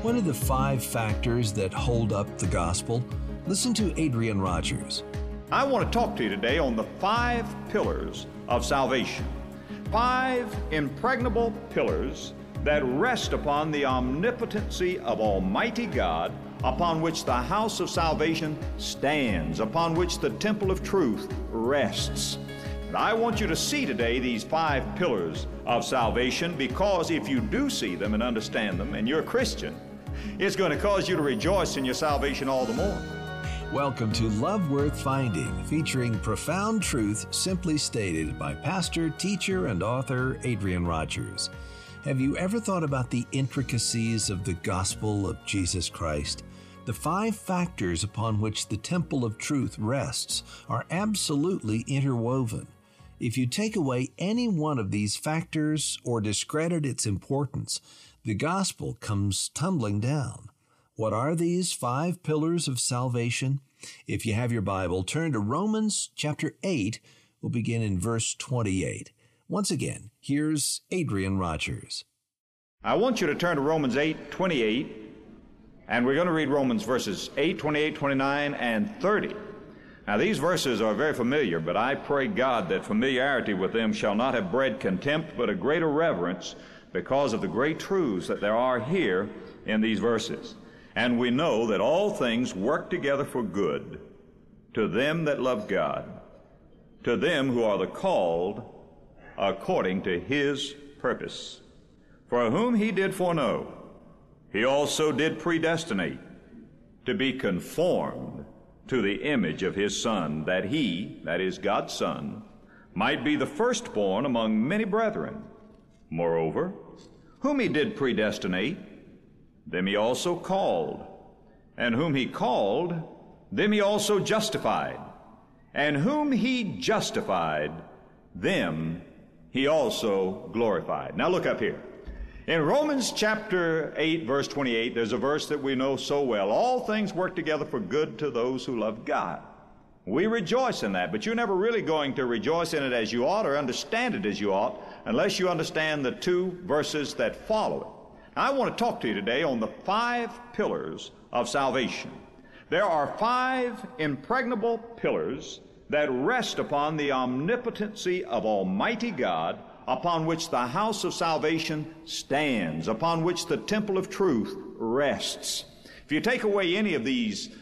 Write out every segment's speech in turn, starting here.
What are the 5 factors that hold up the gospel? Listen to Adrian Rogers. I want to talk to you today on the 5 pillars of salvation. 5 impregnable pillars that rest upon the omnipotency of Almighty God, upon which the house of salvation stands, upon which the temple of truth rests. And I want you to see today these 5 pillars of salvation, because if you do see them and understand them, and you're a Christian, it's going to cause you to rejoice in your salvation all the more. Welcome to Love Worth Finding, featuring profound truth simply stated by pastor, teacher, and author Adrian Rogers. Have you ever thought about the intricacies of the gospel of Jesus Christ? The 5 factors upon which the temple of truth rests are absolutely interwoven. If you take away any one of these factors or discredit its importance, the gospel comes tumbling down. What are these 5 pillars of salvation? If you have your Bible, turn to Romans chapter 8. We'll begin in verse 28. Once again, here's Adrian Rogers. I want you to turn to Romans 8:28, and we're going to read Romans verses 8, 28, 29, and 30. Now, these verses are very familiar, but I pray God that familiarity with them shall not have bred contempt, but a greater reverence, because of the great truths that there are here in these verses. And we know that all things work together for good to them that love God, to them who are the called according to His purpose. For whom He did foreknow, He also did predestinate to be conformed to the image of His Son, that He, that is God's Son, might be the firstborn among many brethren. Moreover, whom He did predestinate, them He also called. And whom He called, them He also justified. And whom He justified, them He also glorified. Now look up here. In Romans chapter 8, verse 28, there's a verse that we know so well. All things work together for good to those who love God. We rejoice in that, but you're never really going to rejoice in it as you ought or understand it as you ought unless you understand the 2 verses that follow it. Now, I want to talk to you today on the 5 pillars of salvation. There are 5 impregnable pillars that rest upon the omnipotency of Almighty God, upon which the house of salvation stands, upon which the temple of truth rests. If you take away any of these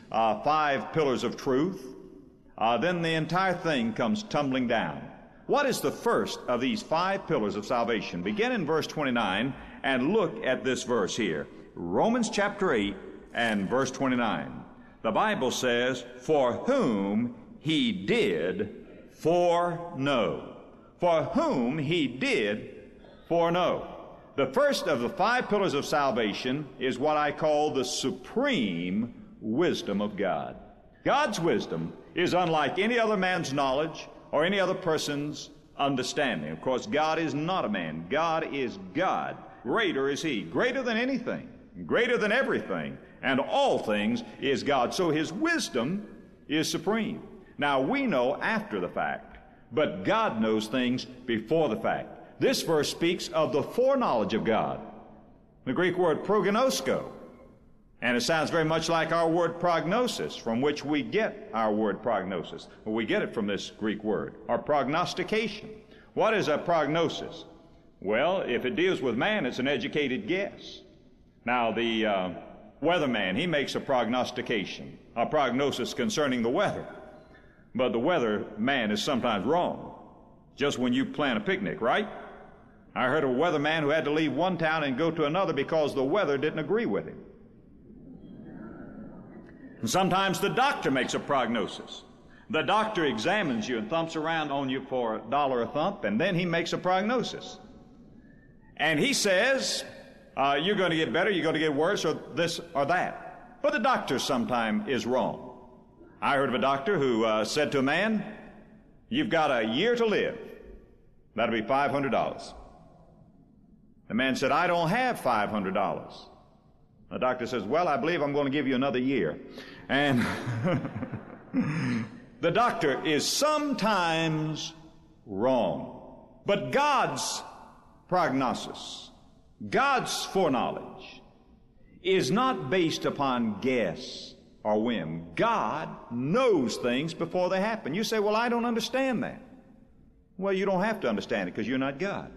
5 pillars of truth, then the entire thing comes tumbling down. What is the first of these 5 pillars of salvation? Begin in verse 29 and look at this verse here. Romans chapter 8 and verse 29. The Bible says, for whom He did foreknow. For whom He did foreknow. The first of the 5 pillars of salvation is what I call the supreme wisdom of God. God's wisdom is unlike any other man's knowledge or any other person's understanding. Of course, God is not a man. God is God. Greater is He. Greater than anything. Greater than everything. And all things is God. So His wisdom is supreme. Now, we know after the fact, but God knows things before the fact. This verse speaks of the foreknowledge of God. The Greek word prognosko. And it sounds very much like our word prognosis, from which we get our word prognosis. Well, we get it from this Greek word, or prognostication. What is a prognosis? Well, if it deals with man, it's an educated guess. Now, the weatherman, he makes a prognostication, a prognosis concerning the weather. But the weatherman is sometimes wrong. Just when you plan a picnic, right? I heard of a weatherman who had to leave one town and go to another because the weather didn't agree with him. And sometimes the doctor makes a prognosis. The doctor examines you and thumps around on you for $1 a thump, and then he makes a prognosis. And he says, you're going to get better, you're going to get worse, or this or that. But the doctor sometimes is wrong. I heard of a doctor who said to a man, you've got a year to live. That'll be $500. The man said, I don't have $500. The doctor says, well, I believe I'm going to give you another year. And the doctor is sometimes wrong. But God's prognosis, God's foreknowledge, is not based upon guess or whim. God knows things before they happen. You say, well, I don't understand that. Well, you don't have to understand it because you're not God.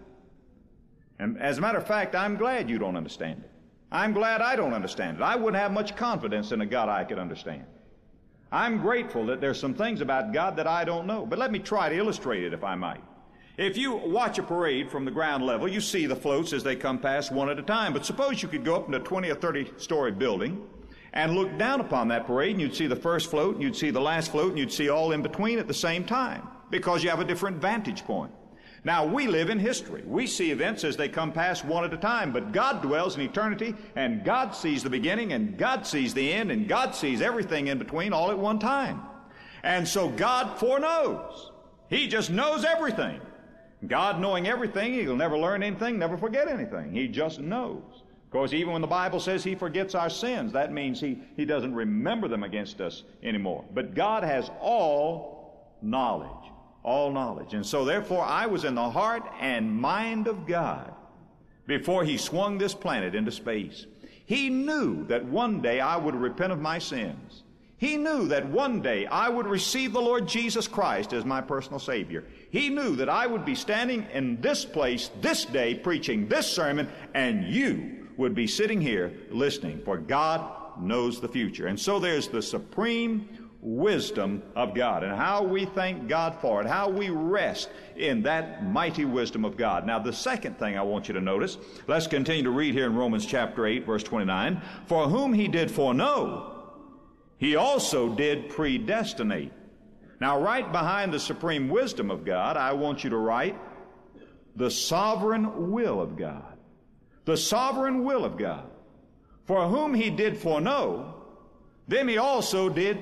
And as a matter of fact, I'm glad you don't understand it. I'm glad I don't understand it. I wouldn't have much confidence in a God I could understand. I'm grateful that there's some things about God that I don't know. But let me try to illustrate it if I might. If you watch a parade from the ground level, you see the floats as they come past one at a time. But suppose you could go up in a 20 or 30-story building and look down upon that parade, and you'd see the first float, and you'd see the last float, and you'd see all in between at the same time because you have a different vantage point. Now, we live in history. We see events as they come past one at a time, but God dwells in eternity, and God sees the beginning, and God sees the end, and God sees everything in between all at one time. And so God foreknows. He just knows everything. God knowing everything, He'll never learn anything, never forget anything. He just knows. Of course, even when the Bible says He forgets our sins, that means He doesn't remember them against us anymore. But God has all knowledge. All knowledge. And so therefore I was in the heart and mind of God before He swung this planet into space. He knew that one day I would repent of my sins. He knew that one day I would receive the Lord Jesus Christ as my personal Savior. He knew that I would be standing in this place this day preaching this sermon, and you would be sitting here listening, for God knows the future. And so there's the supreme wisdom of God, and how we thank God for it, how we rest in that mighty wisdom of God. Now, the second thing I want you to notice, let's continue to read here in Romans chapter 8, verse 29. For whom He did foreknow, He also did predestinate. Now, right behind the supreme wisdom of God, I want you to write the sovereign will of God. The sovereign will of God. For whom He did foreknow, them He also did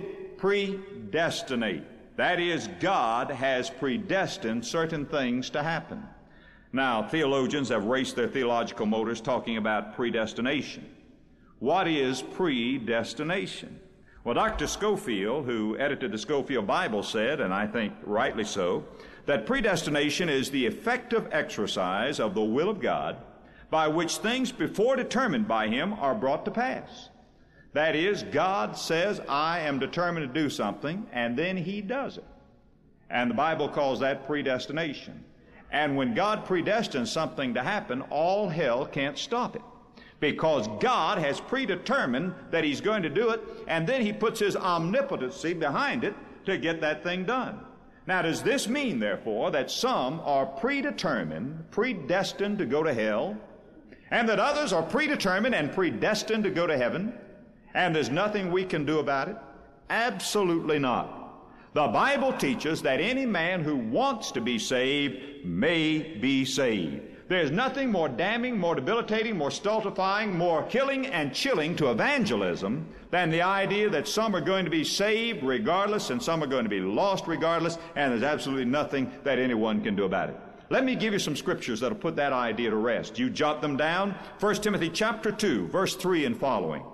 predestinate. That is, God has predestined certain things to happen. Now, theologians have raced their theological motors talking about predestination. What is predestination? Well, Dr. Scofield, who edited the Scofield Bible, said, and I think rightly so, that predestination is the effective exercise of the will of God by which things before determined by Him are brought to pass. That is, God says, I am determined to do something, and then He does it. And the Bible calls that predestination. And when God predestines something to happen, all hell can't stop it, because God has predetermined that He's going to do it, and then He puts His omnipotency behind it to get that thing done. Now, does this mean, therefore, that some are predetermined, predestined to go to hell, and that others are predetermined and predestined to go to heaven, and there's nothing we can do about it? Absolutely not. The Bible teaches that any man who wants to be saved may be saved. There's nothing more damning, more debilitating, more stultifying, more killing and chilling to evangelism than the idea that some are going to be saved regardless and some are going to be lost regardless, and there's absolutely nothing that anyone can do about it. Let me give you some scriptures that'll put that idea to rest. You jot them down. 1 Timothy chapter 2, verse 3 and following.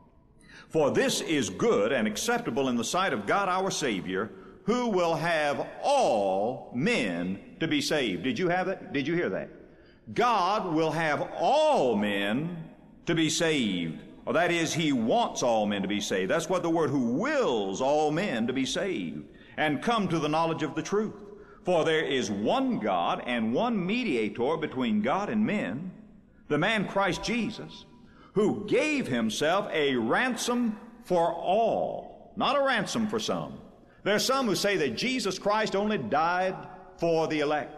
For this is good and acceptable in the sight of God our Savior, who will have all men to be saved. Did you have that? Did you hear that? God will have all men to be saved. Or that is, He wants all men to be saved. That's what the word who wills all men to be saved and come to the knowledge of the truth. For there is one God and one mediator between God and men, the man Christ Jesus, who gave Himself a ransom for all, not a ransom for some. There are some who say that Jesus Christ only died for the elect.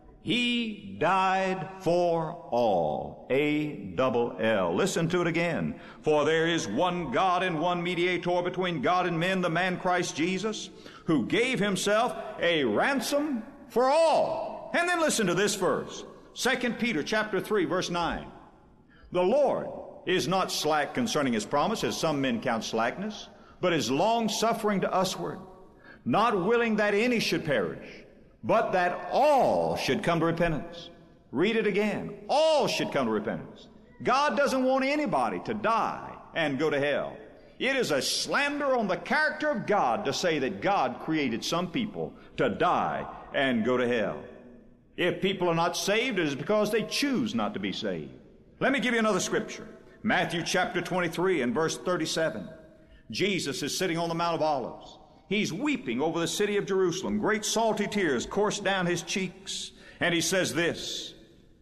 He died for all. A-double-L. Listen to it again. For there is one God and one mediator between God and men, the man Christ Jesus, who gave Himself a ransom for all. And then listen to this verse. 2 Peter chapter 3, verse 9. The Lord is not slack concerning His promise, as some men count slackness, but is long-suffering to usward, not willing that any should perish, but that all should come to repentance. Read it again. All should come to repentance. God doesn't want anybody to die and go to hell. It is a slander on the character of God to say that God created some people to die and go to hell. If people are not saved, it is because they choose not to be saved. Let me give you another scripture. Matthew chapter 23 and verse 37. Jesus is sitting on the Mount of Olives. He's weeping over the city of Jerusalem. Great salty tears course down his cheeks. And he says this,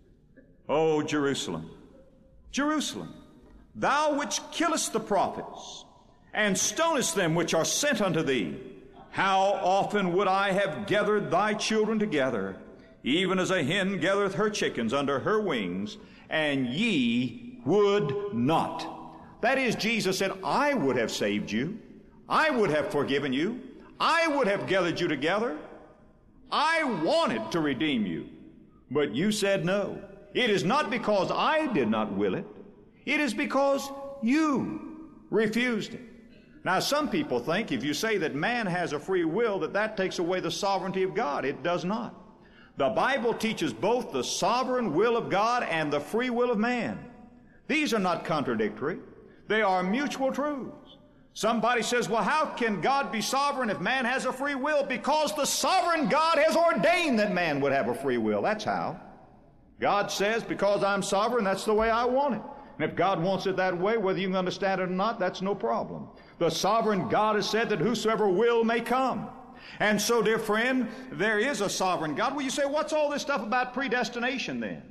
"O Jerusalem, Jerusalem, thou which killest the prophets, and stonest them which are sent unto thee, how often would I have gathered thy children together, even as a hen gathereth her chickens under her wings, and ye would not." That is, Jesus said, I would have saved you. I would have forgiven you. I would have gathered you together. I wanted to redeem you. But you said no. It is not because I did not will it. It is because you refused it. Now, some people think if you say that man has a free will, that takes away the sovereignty of God. It does not. The Bible teaches both the sovereign will of God and the free will of man. These are not contradictory. They are mutual truths. Somebody says, well, how can God be sovereign if man has a free will? Because the sovereign God has ordained that man would have a free will. That's how. God says, because I'm sovereign, that's the way I want it. And if God wants it that way, whether you can understand it or not, that's no problem. The sovereign God has said that whosoever will may come. And so, dear friend, there is a sovereign God. Well, you say, what's all this stuff about predestination then?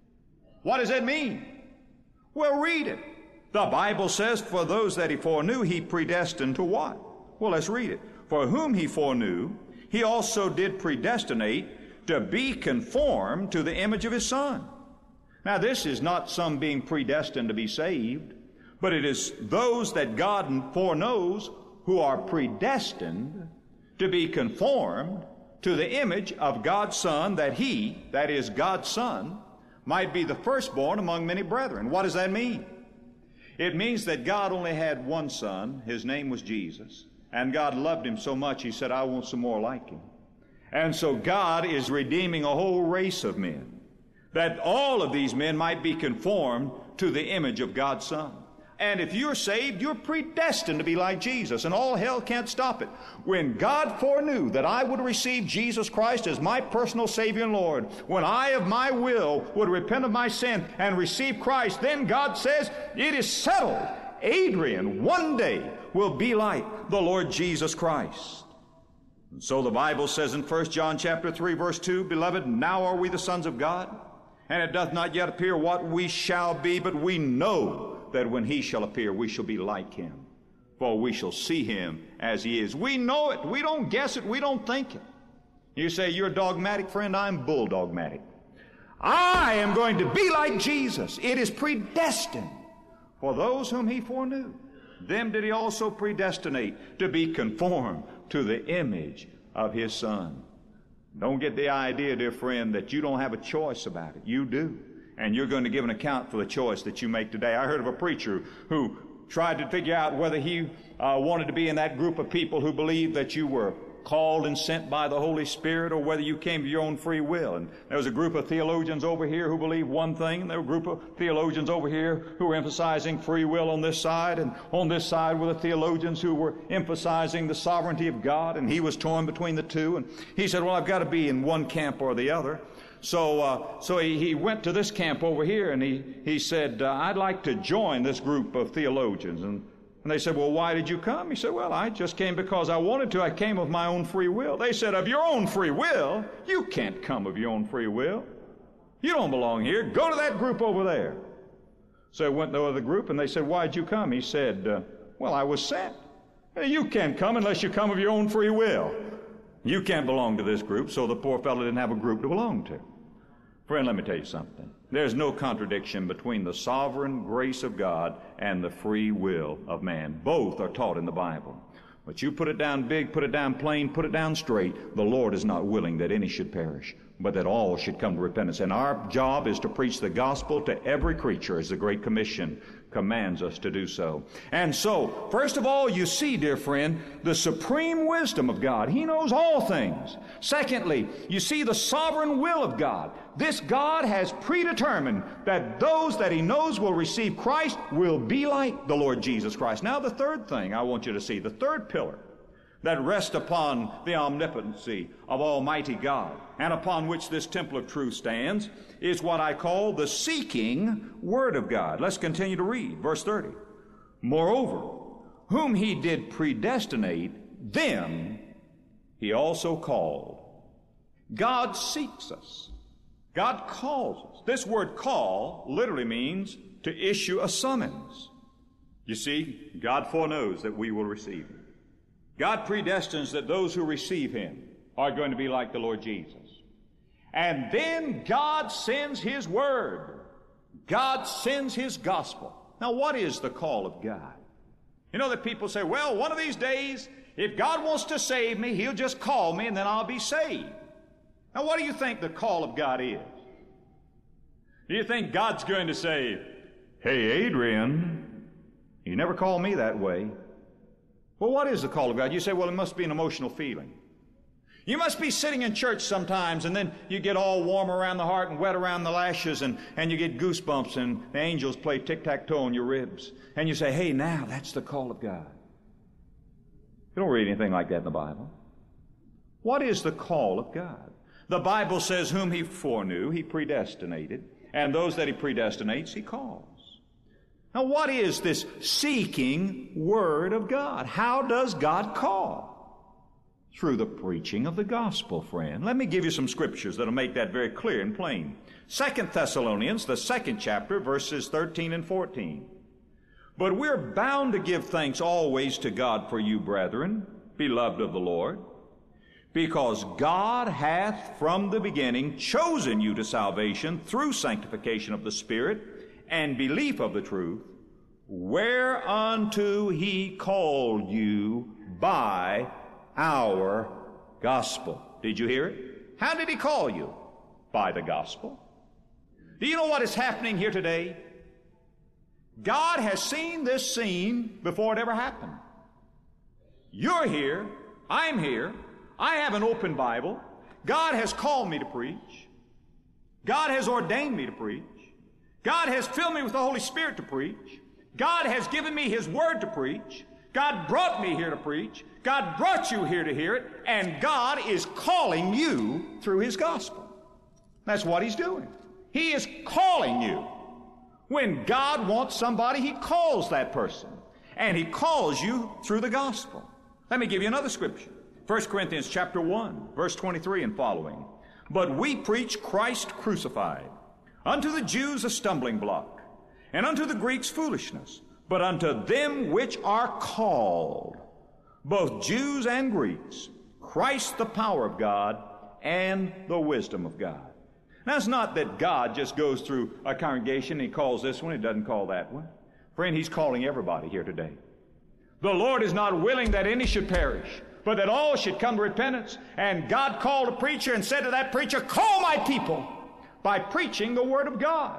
What does it mean? Well, read it. The Bible says, for those that he foreknew, he predestined to what? Well, let's read it. For whom he foreknew, he also did predestinate to be conformed to the image of his Son. Now, this is not some being predestined to be saved, but it is those that God foreknows who are predestined to be conformed to the image of God's Son, that he, that is God's Son, might be the firstborn among many brethren. What does that mean? It means that God only had one Son. His name was Jesus. And God loved him so much, he said, I want some more like him. And so God is redeeming a whole race of men, that all of these men might be conformed to the image of God's Son. And if you're saved, you're predestined to be like Jesus, and all hell can't stop it. When God foreknew that I would receive Jesus Christ as my personal Savior and Lord, when I of my will would repent of my sin and receive Christ, then God says, it is settled. Adrian one day will be like the Lord Jesus Christ. And so the Bible says in 1 John chapter 3, verse 2, Beloved, now are we the sons of God, and it doth not yet appear what we shall be, but we know that when he shall appear, we shall be like him, for we shall see him as he is. We know it. We don't guess it. We don't think it. You say, you're dogmatic, friend. I'm bulldogmatic. I am going to be like Jesus. It is predestined for those whom he foreknew. Them did he also predestinate to be conformed to the image of his Son. Don't get the idea, dear friend, that you don't have a choice about it. You do. And you're going to give an account for the choice that you make today. I heard of a preacher who tried to figure out whether he wanted to be in that group of people who believed that you were called and sent by the Holy Spirit, or whether you came to your own free will. And there was a group of theologians over here who believed one thing, and there were a group of theologians over here who were emphasizing free will on this side, and on this side were the theologians who were emphasizing the sovereignty of God, and he was torn between the two. And he said, well, I've got to be in one camp or the other. So he went to this camp over here, and he said, I'd like to join this group of theologians. And they said, well, why did you come? He said, well, I just came because I wanted to. I came of my own free will. They said, of your own free will? You can't come of your own free will. You don't belong here. Go to that group over there. So he went to the other group, and they said, why did you come? He said, well, I was sent. You can't come unless you come of your own free will. You can't belong to this group, so the poor fellow didn't have a group to belong to. Friend, let me tell you something. There's no contradiction between the sovereign grace of God and the free will of man. Both are taught in the Bible. But you put it down big, put it down plain, put it down straight. The Lord is not willing that any should perish, but that all should come to repentance. And our job is to preach the gospel to every creature, as the Great Commission commands us to do so. And so, first of all, you see, dear friend, the supreme wisdom of God. He knows all things. Secondly, you see the sovereign will of God. This God has predetermined that those that he knows will receive Christ will be like the Lord Jesus Christ. Now, the third thing I want you to see, the third pillar that rest upon the omnipotency of Almighty God, and upon which this temple of truth stands, is what I call the seeking Word of God. Let's continue to read. Verse 30. Moreover, whom he did predestinate, them he also called. God seeks us. God calls us. This word call literally means to issue a summons. You see, God foreknows that we will receive Him. God predestines that those who receive Him are going to be like the Lord Jesus. And then God sends His Word. God sends His gospel. Now, what is the call of God? You know that people say, well, one of these days, if God wants to save me, He'll just call me and then I'll be saved. Now, what do you think the call of God is? Do you think God's going to say, hey, Adrian, you never called me that way? Well, what is the call of God? You say, well, it must be an emotional feeling. You must be sitting in church sometimes, and then you get all warm around the heart and wet around the lashes, and you get goosebumps, and the angels play tic-tac-toe on your ribs. And you say, hey, now, that's the call of God. You don't read anything like that in the Bible. What is the call of God? The Bible says, whom He foreknew, He predestinated, and those that He predestinates, He calls. Now, what is this seeking Word of God? How does God call? Through the preaching of the gospel, friend. Let me give you some scriptures that'll make that very clear and plain. 2 Thessalonians, the 2nd chapter, verses 13 and 14. But we're bound to give thanks always to God for you, brethren, beloved of the Lord, because God hath from the beginning chosen you to salvation through sanctification of the Spirit and belief of the truth, whereunto He called you by our gospel. Did you hear it? How did He call you? By the gospel. Do you know what is happening here today? God has seen this scene before it ever happened. You're here. I'm here. I have an open Bible. God has called me to preach. God has ordained me to preach. God has filled me with the Holy Spirit to preach. God has given me His Word to preach. God brought me here to preach. God brought you here to hear it. And God is calling you through His gospel. That's what He's doing. He is calling you. When God wants somebody, He calls that person. And He calls you through the gospel. Let me give you another scripture. 1 Corinthians chapter 1, verse 23 and following. But we preach Christ crucified, unto the Jews a stumbling block, and unto the Greeks foolishness, but unto them which are called, both Jews and Greeks, Christ the power of God and the wisdom of God. Now, it's not that God just goes through a congregation and He calls this one, He doesn't call that one. Friend, He's calling everybody here today. The Lord is not willing that any should perish, but that all should come to repentance. And God called a preacher and said to that preacher, call my people by preaching the Word of God.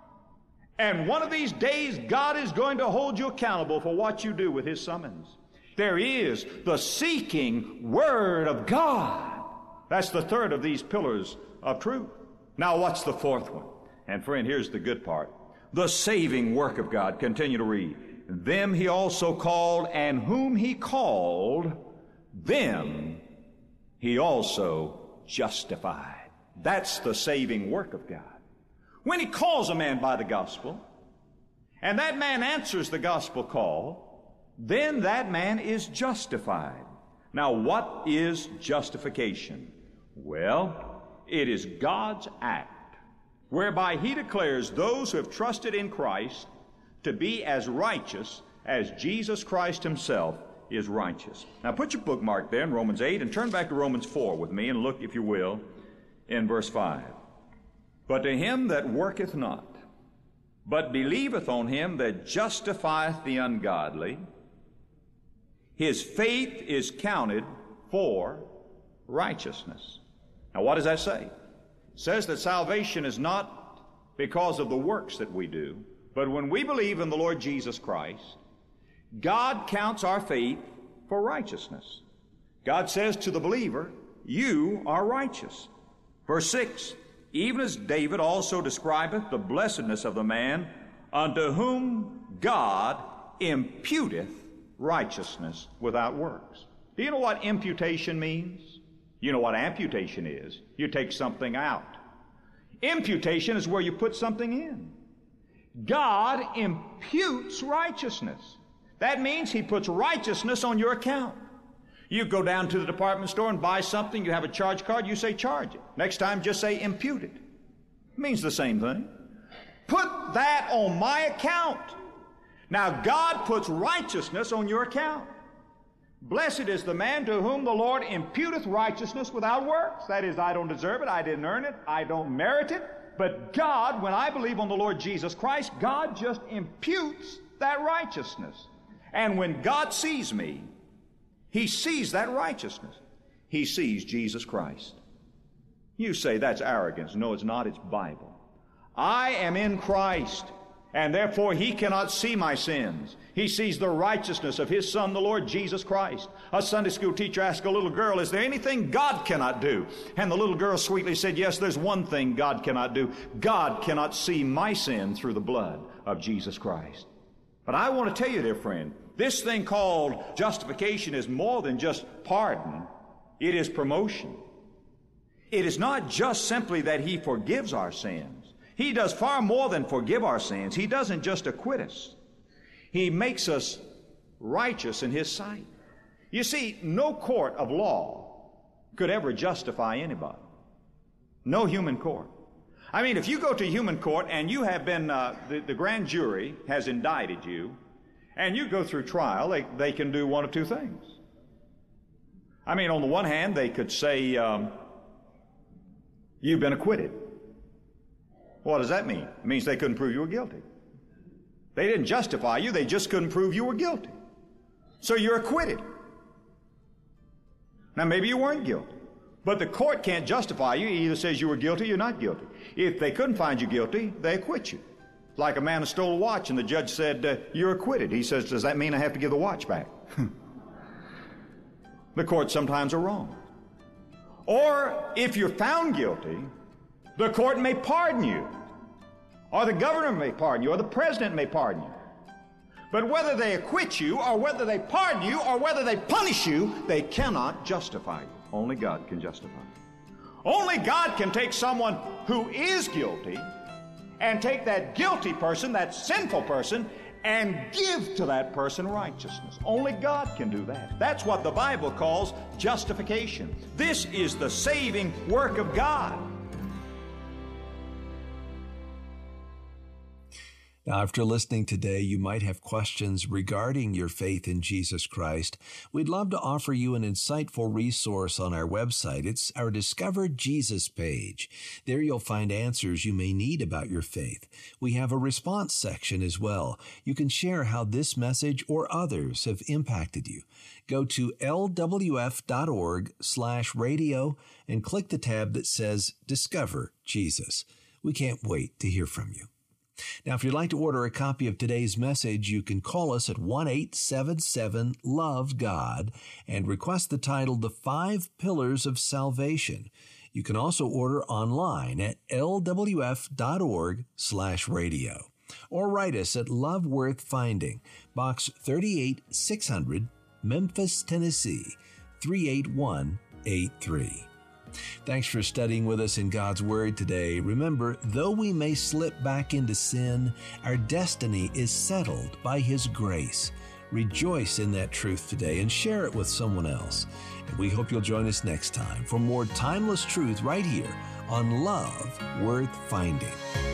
And one of these days, God is going to hold you accountable for what you do with His summons. There is the seeking Word of God. That's the third of these pillars of truth. Now, what's the fourth one? And friend, here's the good part. The saving work of God. Continue to read. Them He also called, and whom He called, them He also justified. That's the saving work of God. When He calls a man by the gospel, and that man answers the gospel call, then that man is justified. Now, what is justification? Well, it is God's act whereby He declares those who have trusted in Christ to be as righteous as Jesus Christ Himself is righteous. Now, put your bookmark there in Romans 8 and turn back to Romans 4 with me and look, if you will, in verse 5. But to him that worketh not, but believeth on Him that justifieth the ungodly, his faith is counted for righteousness. Now, what does that say? It says that salvation is not because of the works that we do, but when we believe in the Lord Jesus Christ, God counts our faith for righteousness. God says to the believer, you are righteous. Verse 6, even as David also describeth the blessedness of the man unto whom God imputeth righteousness without works. Do you know what imputation means? You know what amputation is. You take something out. Imputation is where you put something in. God imputes righteousness. That means He puts righteousness on your account. You go down to the department store and buy something, you have a charge card, you say charge it. Next time just say impute it. It means the same thing. Put that on my account. Now God puts righteousness on your account. Blessed is the man to whom the Lord imputeth righteousness without works. That is, I don't deserve it, I didn't earn it, I don't merit it. But God, when I believe on the Lord Jesus Christ, God just imputes that righteousness. And when God sees me, He sees that righteousness. He sees Jesus Christ. You say that's arrogance. No, it's not. It's Bible. I am in Christ, and therefore He cannot see my sins. He sees the righteousness of His Son, the Lord Jesus Christ. A Sunday school teacher asked a little girl, is there anything God cannot do? And the little girl sweetly said, yes, there's one thing God cannot do. God cannot see my sin through the blood of Jesus Christ. But I want to tell you, dear friend, this thing called justification is more than just pardon. It is promotion. It is not just simply that He forgives our sins. He does far more than forgive our sins. He doesn't just acquit us. He makes us righteous in His sight. You see, no court of law could ever justify anybody. No human court. I mean, if you go to human court and you have been, the grand jury has indicted you, and you go through trial, they can do one of two things. I mean, on the one hand, they could say, you've been acquitted. What does that mean? It means they couldn't prove you were guilty. They didn't justify you, they just couldn't prove you were guilty. So you're acquitted. Now, maybe you weren't guilty, but the court can't justify you. It either says you were guilty or you're not guilty. If they couldn't find you guilty, they acquit you. Like a man who stole a watch and the judge said, you're acquitted. He says, does that mean I have to give the watch back? The courts sometimes are wrong. Or if you're found guilty, the court may pardon you, or the governor may pardon you, or the president may pardon you. But whether they acquit you, or whether they pardon you, or whether they punish you, they cannot justify you. Only God can justify you. Only God can take someone who is guilty and take that guilty person, that sinful person, and give to that person righteousness. Only God can do that. That's what the Bible calls justification. This is the saving work of God. Now, after listening today, you might have questions regarding your faith in Jesus Christ. We'd love to offer you an insightful resource on our website. It's our Discover Jesus page. There you'll find answers you may need about your faith. We have a response section as well. You can share how this message or others have impacted you. Go to lwf.org/radio and click the tab that says Discover Jesus. We can't wait to hear from you. Now, if you'd like to order a copy of today's message, you can call us at 1-877-LOVE-GOD and request the title, The 5 Pillars of Salvation. You can also order online at lwf.org/radio. Or write us at Love Worth Finding, Box 38600, Memphis, Tennessee, 38183. Thanks for studying with us in God's Word today. Remember, though we may slip back into sin, our destiny is settled by His grace. Rejoice in that truth today and share it with someone else. And we hope you'll join us next time for more timeless truth right here on Love Worth Finding.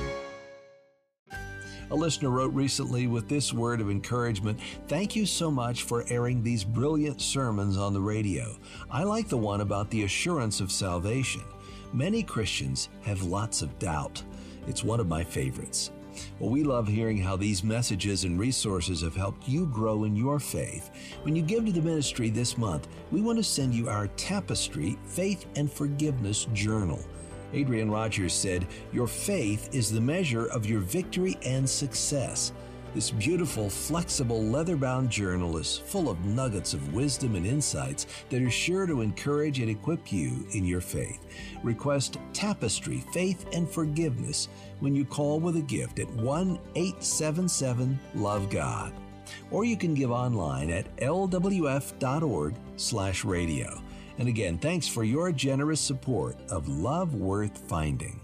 A listener wrote recently with this word of encouragement, "Thank you so much for airing these brilliant sermons on the radio. I like the one about the assurance of salvation. Many Christians have lots of doubt. It's one of my favorites." Well, we love hearing how these messages and resources have helped you grow in your faith. When you give to the ministry this month, we want to send you our Tapestry Faith and Forgiveness Journal. Adrian Rogers said, "Your faith is the measure of your victory and success." This beautiful, flexible, leather-bound journal is full of nuggets of wisdom and insights that are sure to encourage and equip you in your faith. Request Tapestry, Faith and Forgiveness when you call with a gift at 1-877-LOVE-GOD. or you can give online at lwf.org/radio. And again, thanks for your generous support of Love Worth Finding.